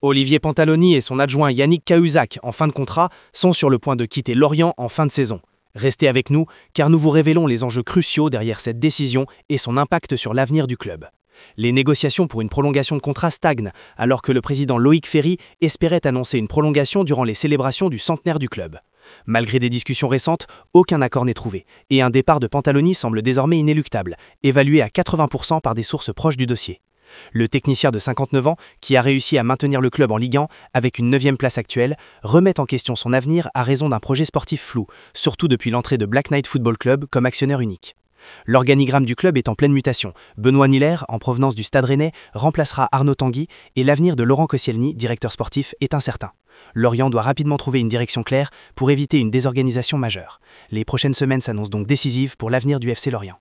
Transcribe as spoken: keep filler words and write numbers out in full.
Olivier Pantaloni et son adjoint Yannick Cahuzac, en fin de contrat, sont sur le point de quitter Lorient en fin de saison. Restez avec nous, car nous vous révélons les enjeux cruciaux derrière cette décision et son impact sur l'avenir du club. Les négociations pour une prolongation de contrat stagnent, alors que le président Loïc Ferry espérait annoncer une prolongation durant les célébrations du centenaire du club. Malgré des discussions récentes, aucun accord n'est trouvé, et un départ de Pantaloni semble désormais inéluctable, évalué à quatre-vingts pour cent par des sources proches du dossier. Le technicien de cinquante-neuf ans, qui a réussi à maintenir le club en Ligue un avec une neuvième place actuelle, remet en question son avenir à raison d'un projet sportif flou, surtout depuis l'entrée de Black Knight Football Club comme actionnaire unique. L'organigramme du club est en pleine mutation. Benoît Niller, en provenance du Stade Rennais, remplacera Arnaud Tanguy et l'avenir de Laurent Koscielny, directeur sportif, est incertain. Lorient doit rapidement trouver une direction claire pour éviter une désorganisation majeure. Les prochaines semaines s'annoncent donc décisives pour l'avenir du F C Lorient.